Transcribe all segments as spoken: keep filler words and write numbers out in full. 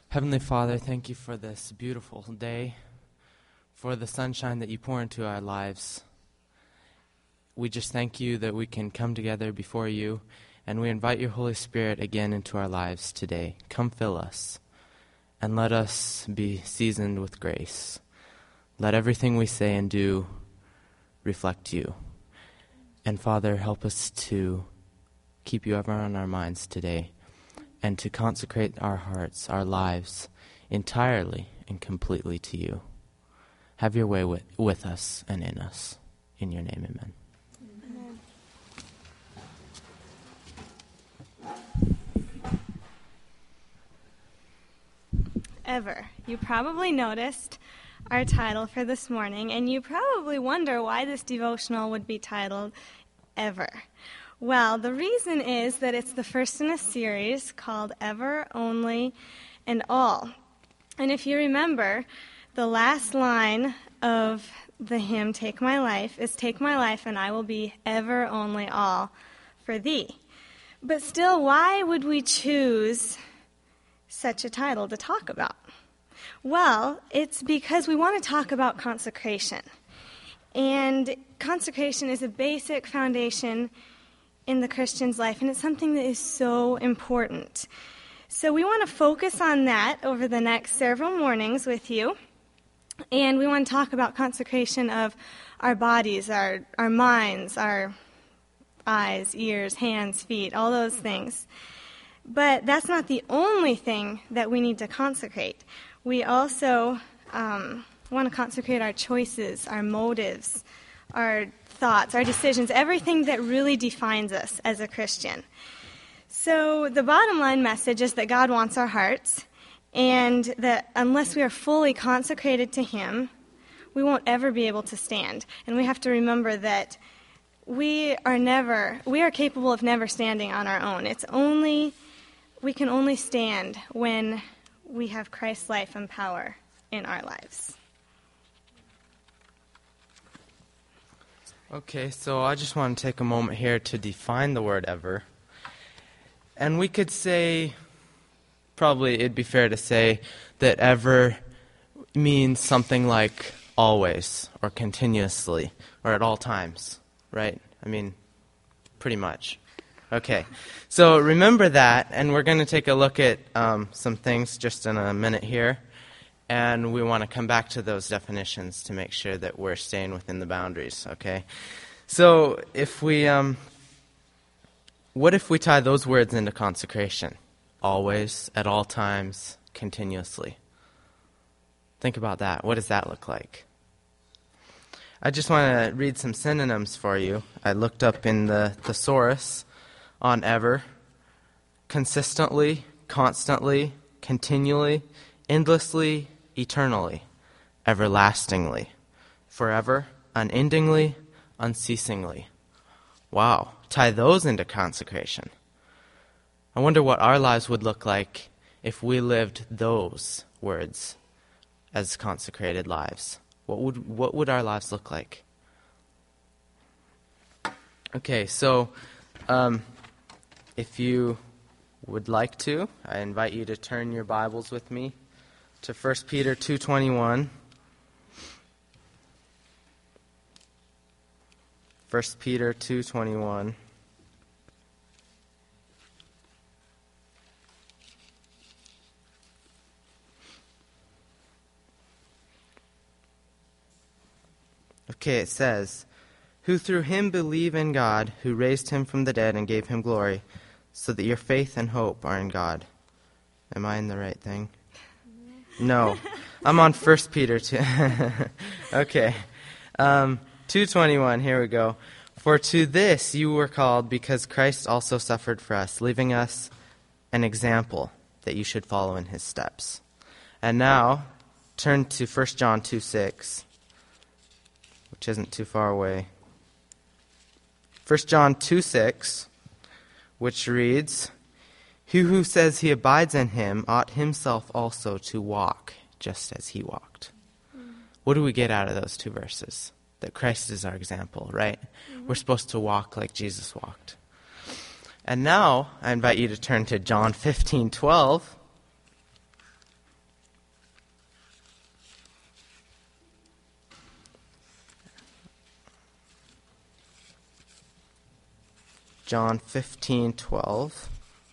Heavenly Father, thank you for this beautiful day, for the sunshine that you pour into our lives. We just thank you that we can come together before you, and we invite your Holy Spirit again into our lives today. Come fill us, and let us be seasoned with grace. Let everything we say and do reflect you. And Father, help us to keep you ever on our minds today, and to consecrate our hearts, our lives, entirely and completely to you. Have your way with, with us and in us. In your name, amen. Ever. You probably noticed our title for this morning, and you probably wonder why this devotional would be titled Ever. Well, the reason is that it's the first in a series called Ever, Only, and All. And if you remember, the last line of the hymn, Take My Life, is Take my life and I will be ever, only, all for thee. But still, why would we choose such a title to talk about? Well, it's because we want to talk about consecration. And consecration is a basic foundation in the Christian's life, and it's something that is so important. So we want to focus on that over the next several mornings with you, and we want to talk about consecration of our bodies, our, our minds, our eyes, ears, hands, feet, all those things. But that's not the only thing that we need to consecrate. We also um, want to consecrate our choices, our motives, our thoughts, our decisions, everything that really defines us as a Christian. So the bottom line message is that God wants our hearts, and that unless we are fully consecrated to Him, we won't ever be able to stand. And we have to remember that we are never, we are capable of never standing on our own. It's only, we can only stand when we have Christ's life and power in our lives. Okay, so I just want to take a moment here to define the word ever. And we could say, probably it'd be fair to say, that ever means something like always, or continuously, or at all times, right? I mean, pretty much. Okay, so remember that, and we're going to take a look at um, some things just in a minute here. And we want to come back to those definitions to make sure that we're staying within the boundaries, okay? So if we, um, what if we tie those words into consecration? Always, at all times, continuously. Think about that. What does that look like? I just want to read some synonyms for you. I looked up in the thesaurus on ever: consistently, constantly, continually, endlessly, eternally, everlastingly, forever, unendingly, unceasingly. Wow, tie those into consecration. I wonder what our lives would look like if we lived those words as consecrated lives. What would what would our lives look like? Okay, so um, if you would like to, I invite you to turn your Bibles with me to First Peter two twenty-one. First Peter two twenty-one. Okay, it says, who through him believe in God, who raised him from the dead and gave him glory, so that your faith and hope are in God. Am I in the right thing? No, I'm on First Peter two. Okay, um, two twenty-one, here we go. For to this you were called, because Christ also suffered for us, leaving us an example that you should follow in his steps. And now, turn to First John two six, which isn't too far away. First John two six, which reads, he who says he abides in him ought himself also to walk just as he walked. Mm. What do we get out of those two verses? That Christ is our example, right? Mm-hmm. We're supposed to walk like Jesus walked. And now I invite you to turn to John fifteen twelve. John fifteen twelve,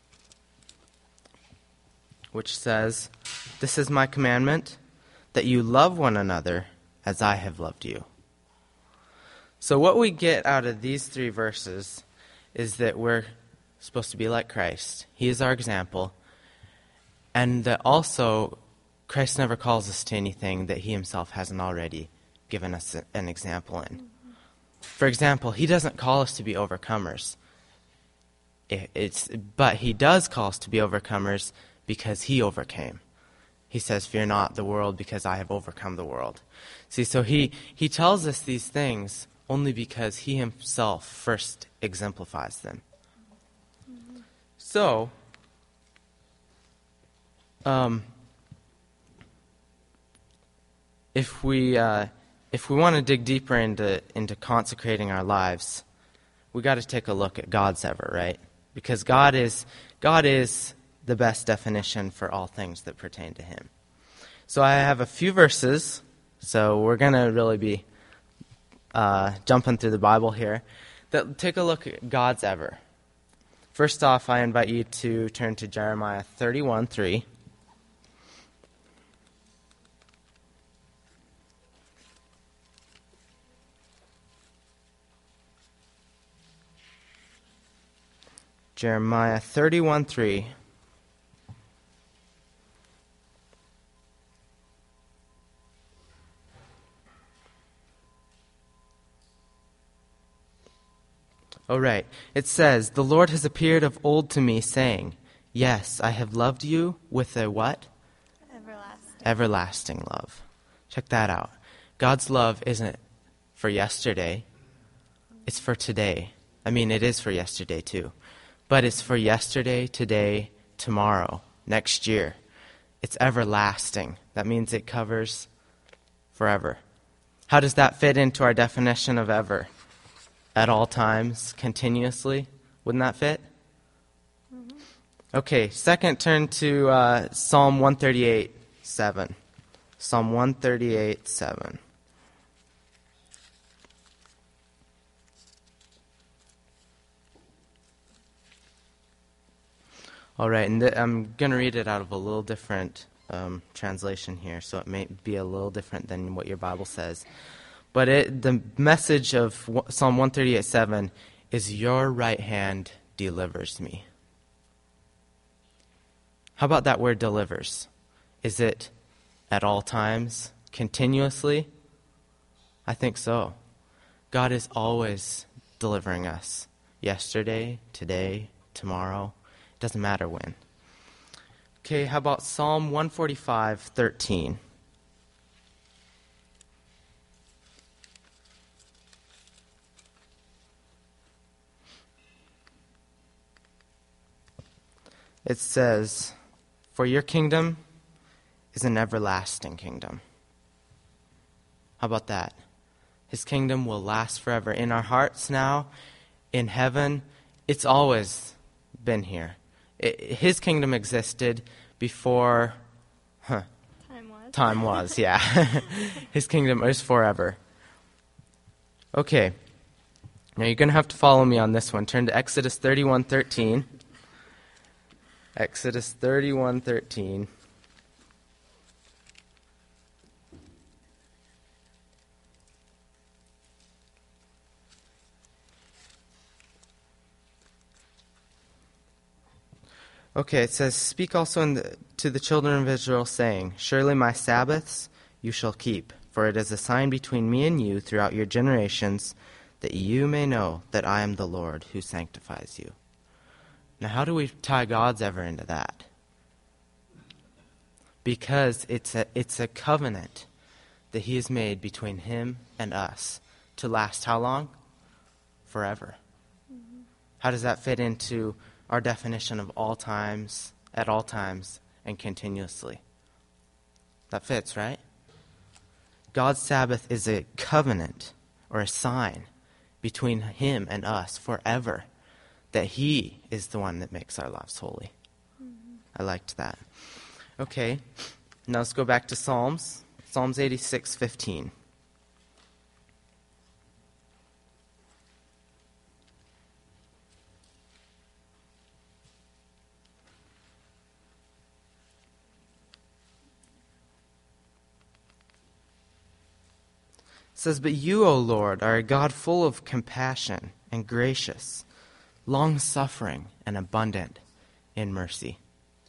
which says, "This is my commandment, that you love one another as I have loved you." So what we get out of these three verses is that we're supposed to be like Christ. He is our example. And that also, Christ never calls us to anything that he himself hasn't already given us an example in. For example, he doesn't call us to be overcomers. It's, but he does call us to be overcomers because he overcame. He says, "Fear not the world, because I have overcome the world." See, so he, he tells us these things only because he himself first exemplifies them. Mm-hmm. So, um, if we uh, if we want to dig deeper into into consecrating our lives, we got to take a look at God's ever, right? Because God is God is the best definition for all things that pertain to him. So I have a few verses, so we're going to really be uh, jumping through the Bible here, that take a look at God's ever. First off, I invite you to turn to Jeremiah thirty-one three. Jeremiah thirty-one three. Oh, right. It says, "The Lord has appeared of old to me, saying, yes, I have loved you with a" what? Everlasting. Everlasting love. Check that out. God's love isn't for yesterday. It's for today. I mean, it is for yesterday too. But it's for yesterday, today, tomorrow, next year. It's everlasting. That means it covers forever. How does that fit into our definition of ever? At all times, continuously. Wouldn't that fit? Mm-hmm. Okay, second, turn to uh, Psalm one thirty-eight seven. Psalm one thirty-eight seven. All right, and th- I'm going to read it out of a little different um, translation here, so it may be a little different than what your Bible says. But it, the message of Psalm one thirty-eight seven is, "Your right hand delivers me." How about that word delivers? Is it at all times, continuously? I think so. God is always delivering us. Yesterday, today, tomorrow. It doesn't matter when. Okay, how about Psalm one forty-five thirteen? It says, "For your kingdom is an everlasting kingdom." How about that? His kingdom will last forever. In our hearts now, in heaven, it's always been here. It, his kingdom existed before huh, time was. Time was, yeah. His kingdom is forever. Okay. Now you're going to have to follow me on this one. Turn to Exodus thirty-one thirteen. Exodus thirty-one thirteen. Okay, it says, "Speak also in the, to the children of Israel, saying, surely my Sabbaths you shall keep, for it is a sign between me and you throughout your generations, that you may know that I am the Lord who sanctifies you." Now, how do we tie God's ever into that? Because it's a, it's a covenant that he has made between him and us to last how long? Forever. Mm-hmm. How does that fit into our definition of all times, at all times, and continuously? That fits, right? God's Sabbath is a covenant or a sign between him and us forever, that he is the one that makes our lives holy. Mm-hmm. I liked that. Okay, now let's go back to Psalms. Psalms eighty-six fifteen. says, "But you, O Lord, are a God full of compassion and gracious, long-suffering and abundant in mercy."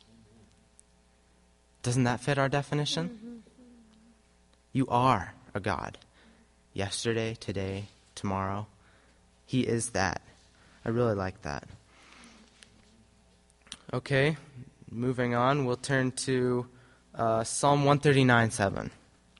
Doesn't that fit our definition? Mm-hmm. You are a God. Yesterday, today, tomorrow. He is that. I really like that. Okay, moving on, we'll turn to uh, Psalm one thirty-nine, seven.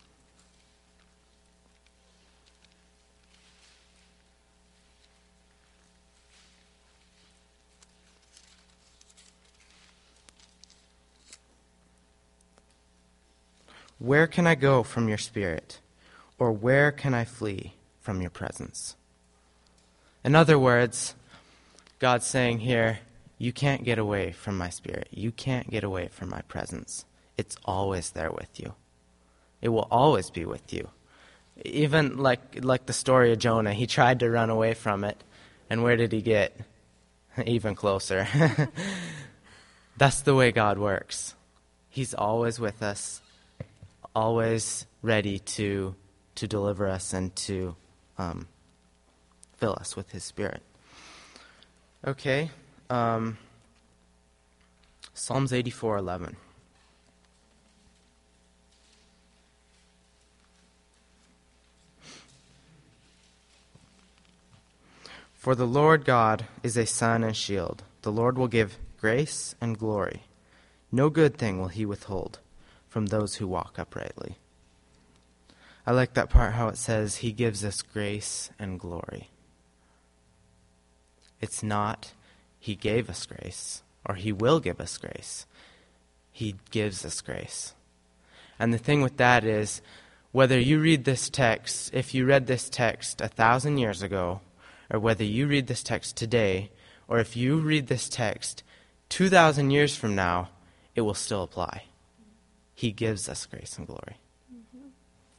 "Where can I go from your spirit? Or where can I flee from your presence?" In other words, God's saying here, you can't get away from my spirit. You can't get away from my presence. It's always there with you. It will always be with you. Even like like the story of Jonah, he tried to run away from it. And where did he get? Even closer. That's the way God works. He's always with us, always ready to to deliver us and to um, fill us with his spirit. Okay. Um, Psalms eighty-four, eleven. "For the Lord God is a sun and shield. The Lord will give grace and glory. No good thing will he withhold from those who walk uprightly." I like that part how it says he gives us grace and glory. It's not he gave us grace or he will give us grace. He gives us grace. And the thing with that is, whether you read this text, if you read this text a thousand years ago, or whether you read this text today, or if you read this text two thousand years from now, it will still apply. He gives us grace and glory. Mm-hmm.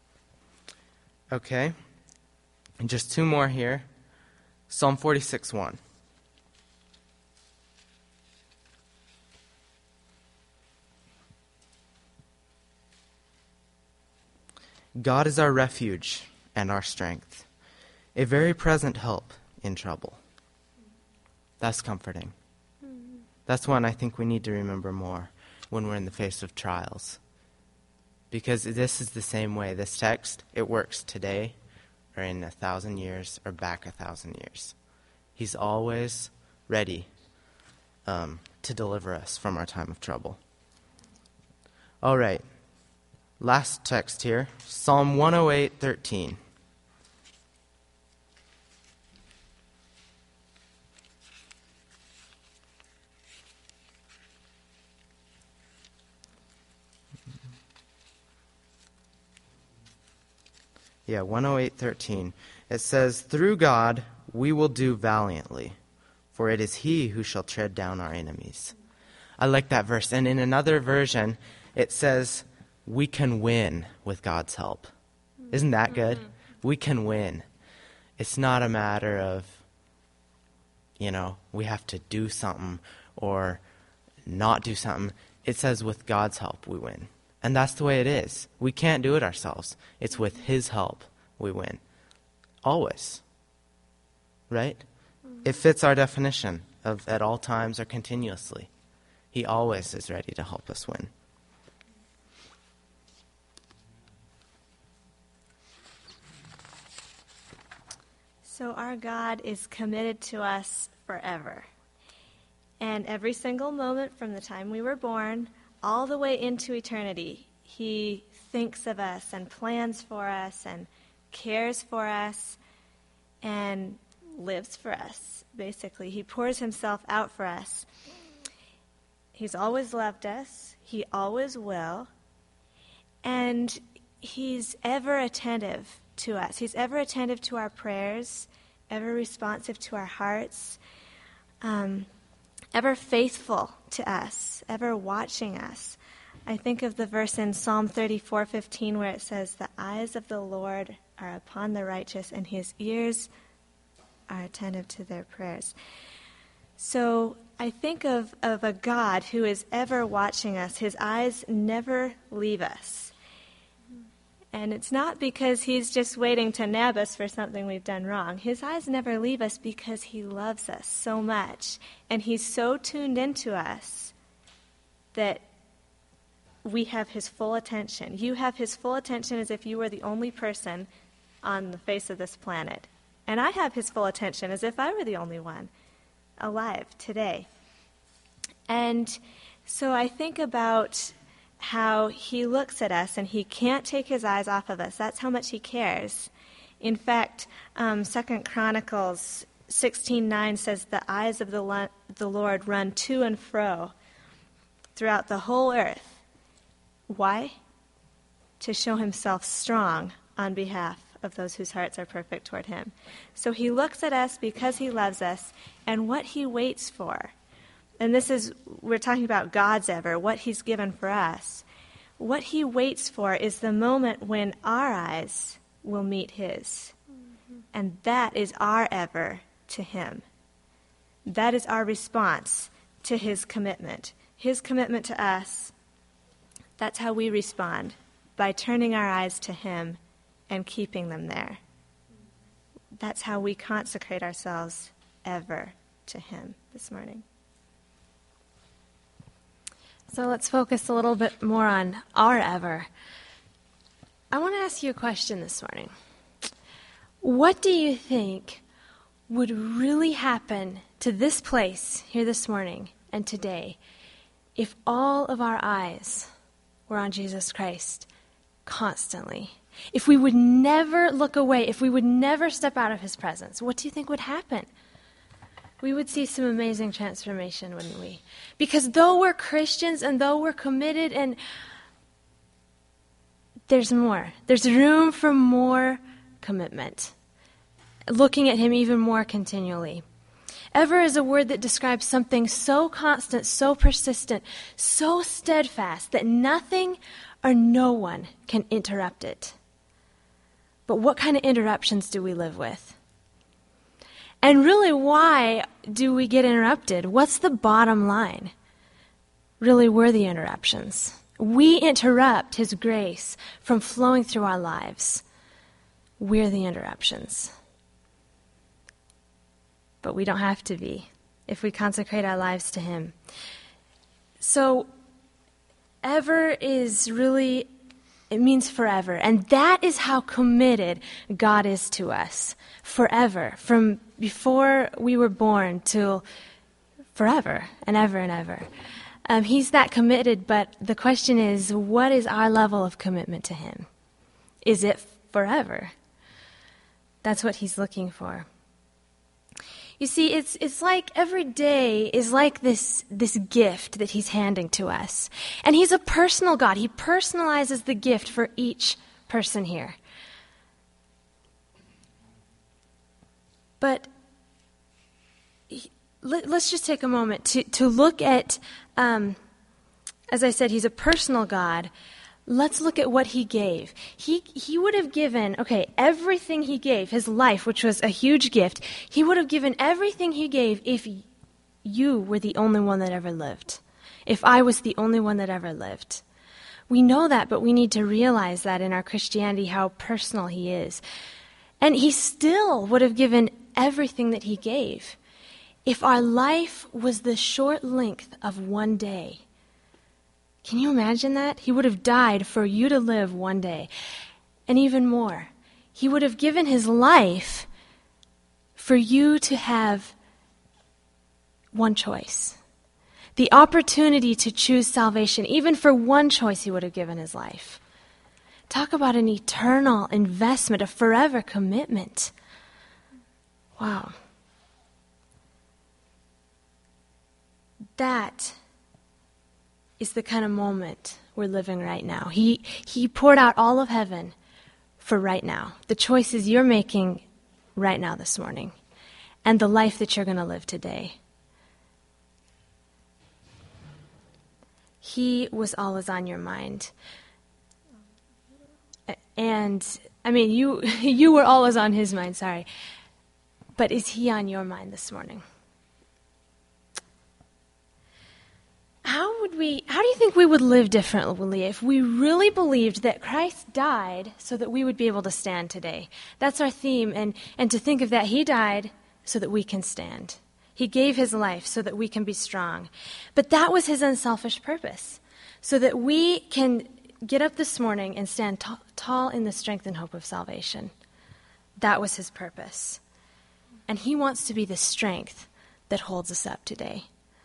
Okay. And just two more here. Psalm forty-six, one. "God is our refuge and our strength, a very present help in trouble." That's comforting. Mm-hmm. That's one I think we need to remember more when we're in the face of trials. Because this is the same way. This text, it works today or in a thousand years or back a thousand years. He's always ready um, to deliver us from our time of trouble. All right. Last text here, Psalm one oh eight, thirteen. Yeah, one oh eight, thirteen. It says, "Through God we will do valiantly, for it is he who shall tread down our enemies." I like that verse. And in another version, it says, we can win with God's help. Isn't that good? Mm-hmm. We can win. It's not a matter of, you know, we have to do something or not do something. It says with God's help we win. And that's the way it is. We can't do it ourselves. It's with his help we win. Always. Right? Mm-hmm. It fits our definition of at all times or continuously. He always is ready to help us win. So our God is committed to us forever. And every single moment from the time we were born all the way into eternity, he thinks of us and plans for us and cares for us and lives for us, basically. He pours himself out for us. He's always loved us. He always will. And he's ever attentive to us. He's ever attentive to our prayers, ever responsive to our hearts, um, ever faithful to us, ever watching us. I think of the verse in Psalm thirty-four fifteen where it says, "The eyes of the Lord are upon the righteous, and his ears are attentive to their prayers." So I think of, of a God who is ever watching us. His eyes never leave us. And it's not because he's just waiting to nab us for something we've done wrong. His eyes never leave us because he loves us so much. And he's so tuned into us that we have his full attention. You have his full attention as if you were the only person on the face of this planet. And I have his full attention as if I were the only one alive today. And so I think about how he looks at us and he can't take his eyes off of us. That's how much he cares. In fact, um, Second Chronicles sixteen nine says, the eyes of the, lo- the Lord run to and fro throughout the whole earth. Why? To show himself strong on behalf of those whose hearts are perfect toward him. So he looks at us because he loves us, and what he waits for. And this is, we're talking about God's ever, what he's given for us. What he waits for is the moment when our eyes will meet his. Mm-hmm. And that is our ever to him. That is our response to his commitment. His commitment to us, that's how we respond, by turning our eyes to him and keeping them there. That's how we consecrate ourselves ever to him this morning. So let's focus a little bit more on our ever. I want to ask you a question this morning. What do you think would really happen to this place here this morning and today if all of our eyes were on Jesus Christ constantly? If we would never look away, if we would never step out of his presence, what do you think would happen? We would see some amazing transformation, wouldn't we? Because though we're Christians and though we're committed, and there's more. There's room for more commitment. Looking at him even more continually. Ever is a word that describes something so constant, so persistent, so steadfast that nothing or no one can interrupt it. But what kind of interruptions do we live with? And really, why do we get interrupted? What's the bottom line? Really, we're the interruptions. We interrupt his grace from flowing through our lives. We're the interruptions. But we don't have to be if we consecrate our lives to him. So, ever is really, it means forever. And that is how committed God is to us. Forever. From before we were born till forever and ever and ever. Um, he's that committed, but the question is, what is our level of commitment to him? Is it forever? That's what he's looking for. You see, it's it's like every day is like this, this gift that he's handing to us. And he's a personal God. He personalizes the gift for each person here. But he, let, let's just take a moment to, to look at, um, as I said, he's a personal God. Let's look at what he gave. He he would have given, okay, everything he gave, his life, which was a huge gift, he would have given everything he gave if you were the only one that ever lived. If I was the only one that ever lived. We know that, but we need to realize that in our Christianity, how personal he is. And he still would have given everything that he gave if our life was the short length of one day. Can you imagine that? He would have died for you to live one day. And even more, he would have given his life for you to have one choice. The opportunity to choose salvation. Even for one choice, he would have given his life. Talk about an eternal investment, a forever commitment. Wow. That is the kind of moment we're living right now. He he poured out all of heaven for right now. The choices you're making right now this morning. And the life that you're going to live today. He was always on your mind. And, I mean, you you were always on his mind, sorry. But is he on your mind this morning? How how would we, how do you think we would live differently if we really believed that Christ died so that we would be able to stand today? That's our theme, and, and to think of that, he died so that we can stand. He gave his life so that we can be strong. But that was his unselfish purpose, so that we can get up this morning and stand t- tall in the strength and hope of salvation. That was his purpose. And he wants to be the strength that holds us up today.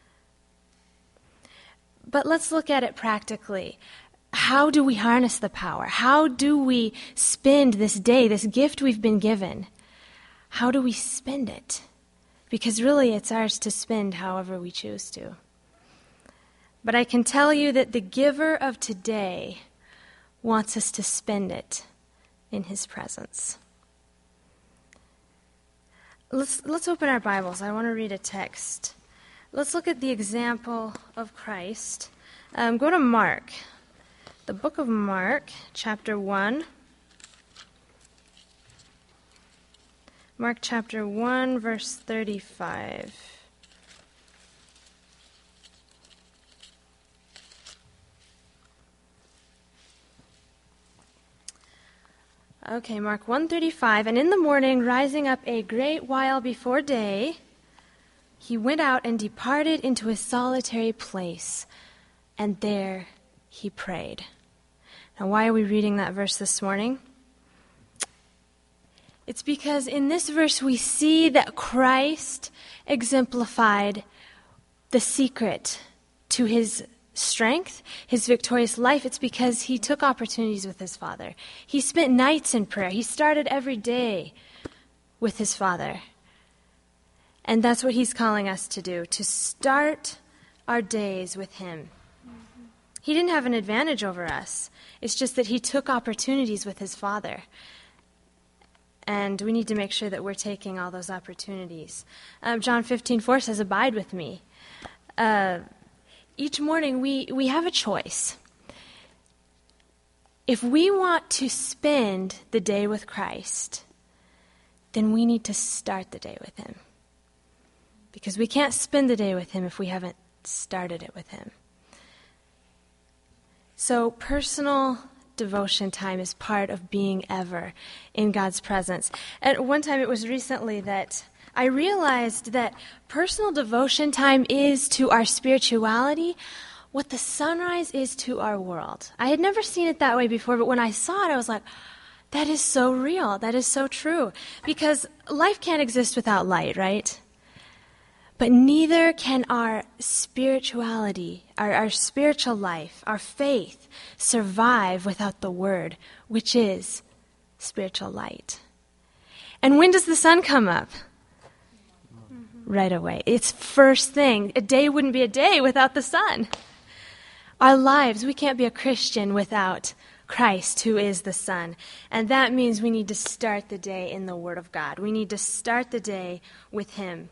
But let's look at it practically. How do we harness the power? How do we spend this day, this gift we've been given? How do we spend it? Because really it's ours to spend however we choose to. But I can tell you that the giver of today wants us to spend it in his presence. Let's, let's open our Bibles. I want to read a text. Let's look at the example of Christ. Um, go to Mark, the book of Mark, chapter one. Mark chapter one, verse thirty-five. Okay, Mark one thirty-five. And in the morning, rising up a great while before day, he went out and departed into a solitary place, and there he prayed. Now, why are we reading that verse this morning? It's because in this verse we see that Christ exemplified the secret to his strength, his victorious life. It's because he took opportunities with his Father. He spent nights in prayer. He started every day with his Father. And that's what he's calling us to do, to start our days with him. Mm-hmm. He didn't have an advantage over us. It's just that he took opportunities with his Father. And we need to make sure that we're taking all those opportunities. Um, John fifteen four says, "Abide with me." Uh, each morning we, we have a choice. If we want to spend the day with Christ, then we need to start the day with him. Because we can't spend the day with him if we haven't started it with him. So personal devotion time is part of being ever in God's presence. At one time, it was recently that I realized that personal devotion time is to our spirituality what the sunrise is to our world. I had never seen it that way before, but when I saw it, I was like, that is so real. That is so true. Because life can't exist without light, right? But neither can our spirituality, our, our spiritual life, our faith, survive without the Word, which is spiritual light. And when does the sun come up? Mm-hmm. Right away. It's first thing. A day wouldn't be a day without the sun. Our lives, we can't be a Christian without Christ, who is the sun. And that means we need to start the day in the Word of God. We need to start the day with Him.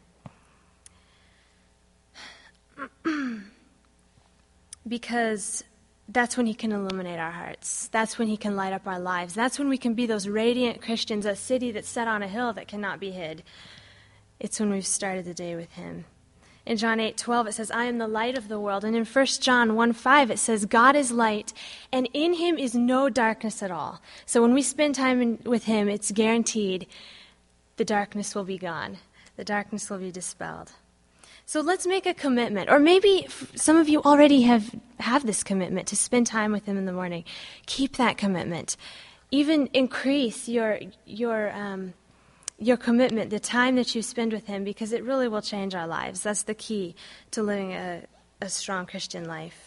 Because that's when he can illuminate our hearts. That's when he can light up our lives. That's when we can be those radiant Christians, a city that's set on a hill that cannot be hid. It's when we've started the day with him. In John eight twelve, it says, "I am the light of the world." And in First John one five, it says, "God is light, and in him is no darkness at all." So when we spend time in, with him, it's guaranteed the darkness will be gone. The darkness will be dispelled. So let's make a commitment, or maybe some of you already have, have this commitment to spend time with him in the morning. Keep that commitment. Even increase your your um, your commitment, the time that you spend with him, because it really will change our lives. That's the key to living a, a strong Christian life.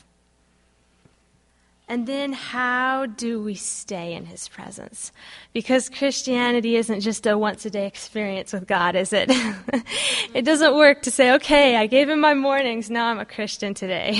And then how do we stay in his presence? Because Christianity isn't just a once-a-day experience with God, is it? It doesn't work to say, okay, I gave him my mornings, now I'm a Christian today.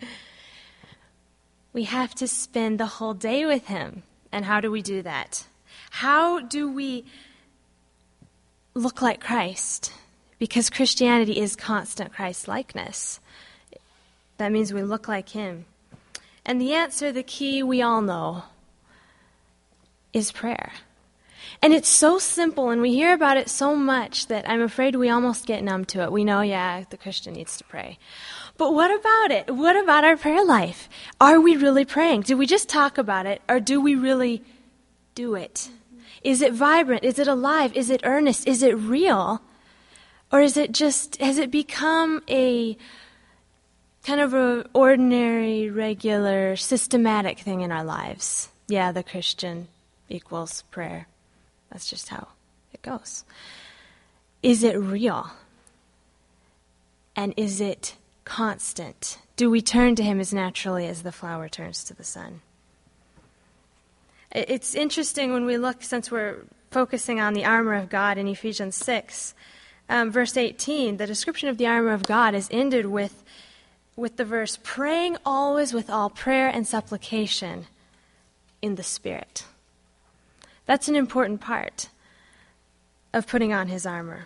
We have to spend the whole day with him. And how do we do that? How do we look like Christ? Because Christianity is constant Christ-likeness. That means we look like him. And the answer, the key, we all know, is prayer. And it's so simple, and we hear about it so much that I'm afraid we almost get numb to it. We know, yeah, the Christian needs to pray. But what about it? What about our prayer life? Are we really praying? Do we just talk about it, or do we really do it? Is it vibrant? Is it alive? Is it earnest? Is it real? Or is it just, has it become a kind of an ordinary, regular, systematic thing in our lives? Yeah, the Christian equals prayer. That's just how it goes. Is it real? And is it constant? Do we turn to him as naturally as the flower turns to the sun? It's interesting when we look, since we're focusing on the armor of God in Ephesians six, um, verse eighteen, the description of the armor of God is ended with, with the verse, praying always with all prayer and supplication in the Spirit. That's an important part of putting on his armor.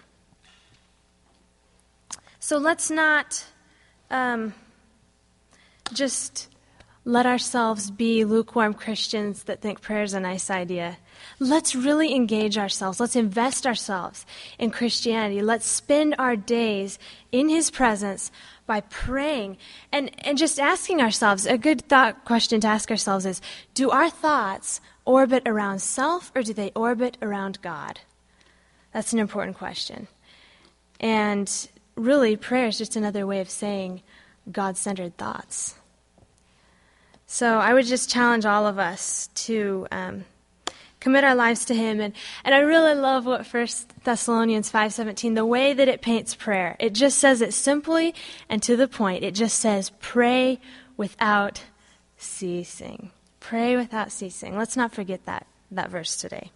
So let's not um, just let ourselves be lukewarm Christians that think prayer is a nice idea. Let's really engage ourselves. Let's invest ourselves in Christianity. Let's spend our days in his presence by praying and, and just asking ourselves. A good thought question to ask ourselves is, do our thoughts orbit around self, or do they orbit around God? That's an important question. And really, prayer is just another way of saying God-centered thoughts. So I would just challenge all of us to um, commit our lives to him. And, and I really love what First Thessalonians five seventeen, the way that it paints prayer. It just says it simply and to the point. It just says, pray without ceasing. Pray without ceasing. Let's not forget that, that verse today.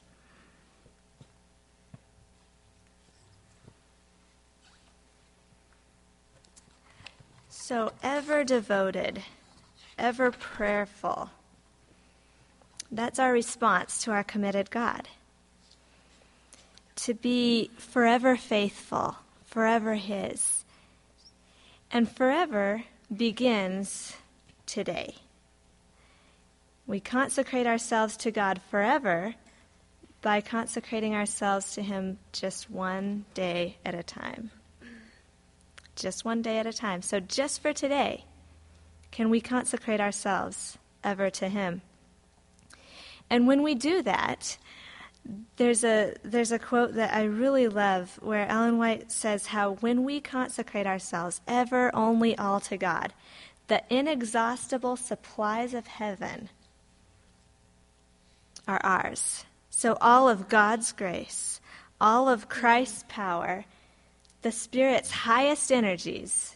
So ever devoted, ever prayerful. That's our response to our committed God. To be forever faithful, forever his. And forever begins today. We consecrate ourselves to God forever by consecrating ourselves to him just one day at a time. Just one day at a time. So just for today, can we consecrate ourselves ever to him? And when we do that, there's a there's a quote that I really love where Ellen White says how when we consecrate ourselves ever only all to God, the inexhaustible supplies of heaven are ours. So all of God's grace, all of Christ's power, the Spirit's highest energies,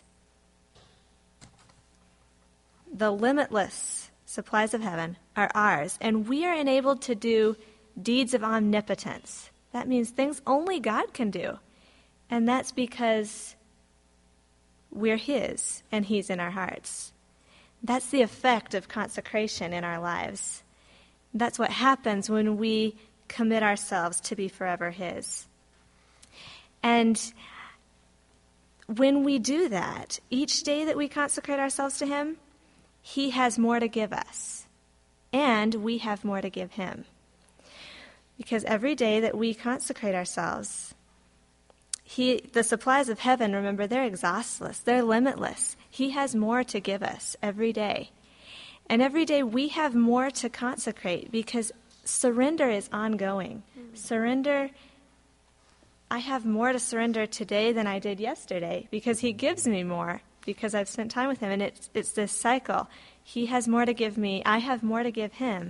the limitless supplies of heaven are ours, and we are enabled to do deeds of omnipotence. That means things only God can do, and that's because we're his and he's in our hearts. That's the effect of consecration in our lives. That's what happens when we commit ourselves to be forever his. And when we do that, each day that we consecrate ourselves to him, he has more to give us, and we have more to give him. Because every day that we consecrate ourselves, he, the supplies of heaven, remember, they're exhaustless, they're limitless. He has more to give us every day. And every day we have more to consecrate because surrender is ongoing. Mm-hmm. Surrender, I have more to surrender today than I did yesterday because he gives me more because I've spent time with him. And it's, it's this cycle. He has more to give me. I have more to give him.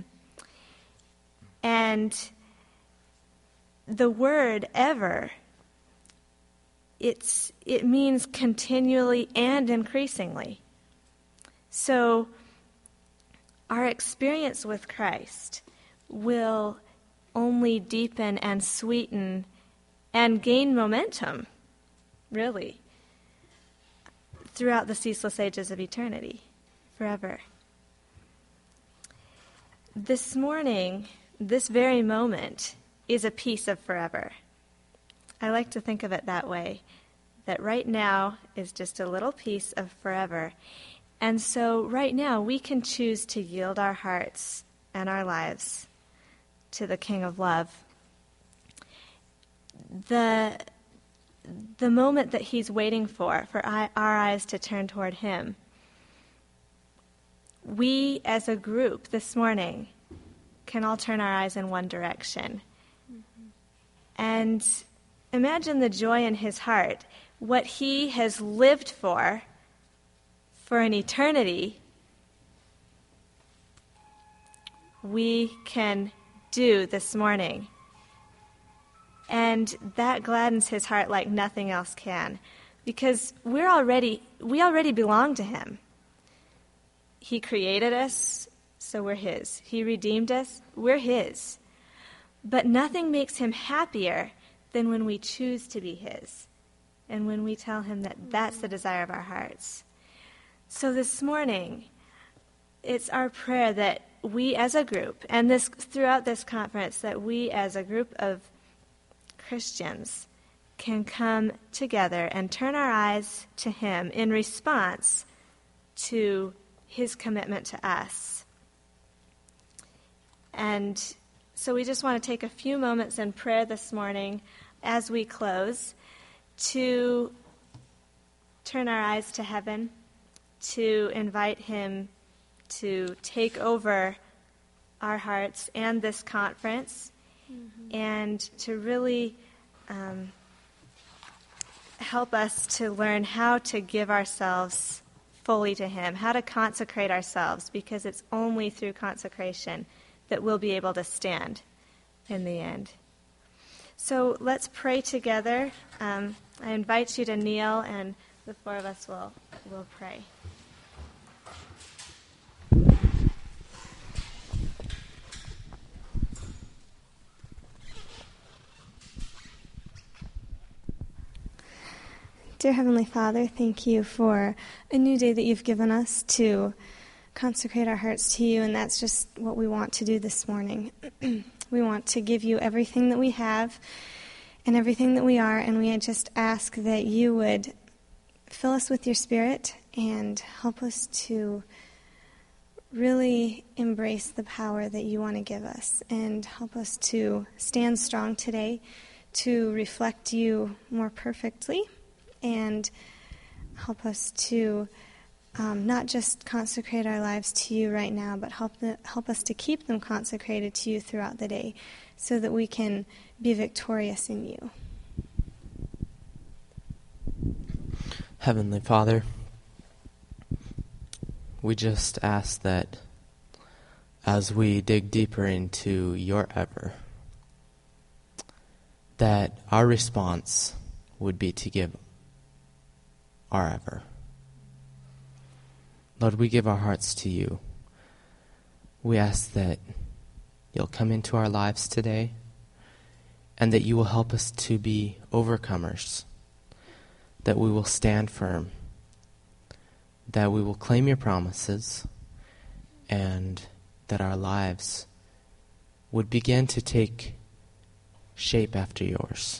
And the word ever, it's it means continually and increasingly. So our experience with Christ will only deepen and sweeten and gain momentum, really, throughout the ceaseless ages of eternity, forever. This morning, this very moment, is a piece of forever. I like to think of it that way, that right now is just a little piece of forever. And so right now we can choose to yield our hearts and our lives to the King of Love. The the moment that he's waiting for, for I, our eyes to turn toward him. We as a group this morning can all turn our eyes in one direction. Mm-hmm. And imagine the joy in his heart, what he has lived for, for an eternity, we can do this morning. And that gladdens his heart like nothing else can, because we're already we already belong to him. He created us, so we're his. He redeemed us, we're his. But nothing makes him happier than when we choose to be his, and when we tell him that that's the desire of our hearts. So this morning, it's our prayer that we as a group, and this throughout this conference, that we as a group of Christians can come together and turn our eyes to him in response to his commitment to us. And so we just want to take a few moments in prayer this morning as we close to turn our eyes to heaven, to invite him to take over our hearts and this conference, mm-hmm. and to really um, help us to learn how to give ourselves fully to him, how to consecrate ourselves, because it's only through consecration that we'll be able to stand in the end. So let's pray together. Um, I invite you to kneel, and the four of us will will pray. Dear Heavenly Father, thank you for a new day that you've given us to consecrate our hearts to you, and that's just what we want to do this morning. We want to give you everything that we have and everything that we are, and we just ask that you would fill us with your Spirit and help us to really embrace the power that you want to give us, and help us to stand strong today, to reflect you more perfectly, and help us to um, not just consecrate our lives to you right now, but help the, help us to keep them consecrated to you throughout the day, so that we can be victorious in you. Heavenly Father, we just ask that as we dig deeper into your ever, that our response would be to give our ever. Lord, we give our hearts to you. We ask that you'll come into our lives today, and that you will help us to be overcomers, that we will stand firm, that we will claim your promises, and that our lives would begin to take shape after yours.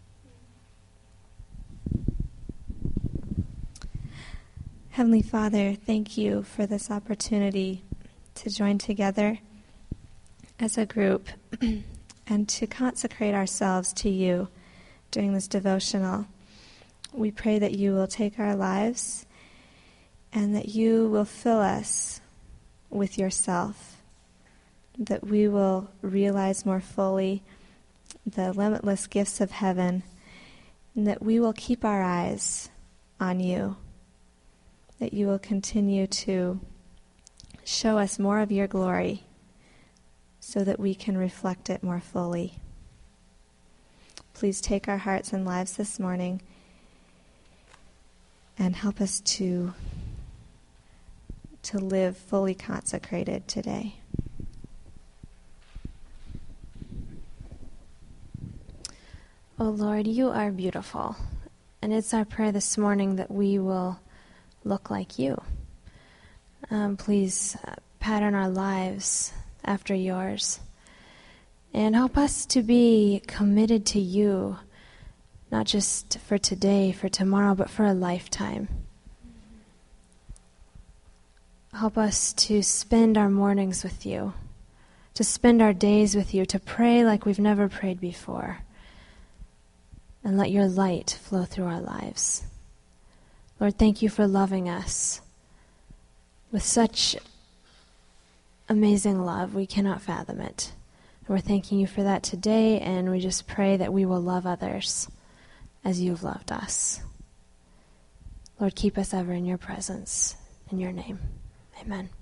Heavenly Father, thank you for this opportunity to join together as a group and to consecrate ourselves to you during this devotional. We pray that you will take our lives and that you will fill us with yourself, that we will realize more fully the limitless gifts of heaven, and that we will keep our eyes on you, that you will continue to show us more of your glory so that we can reflect it more fully. Please take our hearts and lives this morning and help us to, to live fully consecrated today. Oh Lord, you are beautiful, and it's our prayer this morning that we will look like you. Um, please uh, pattern our lives after yours, and help us to be committed to you, not just for today, for tomorrow, but for a lifetime. Help us to spend our mornings with you, to spend our days with you, to pray like we've never prayed before, and let your light flow through our lives. Lord, thank you for loving us with such amazing love. We cannot fathom it. And we're thanking you for that today, and we just pray that we will love others as you've loved us. Lord, keep us ever in your presence. In your name, amen.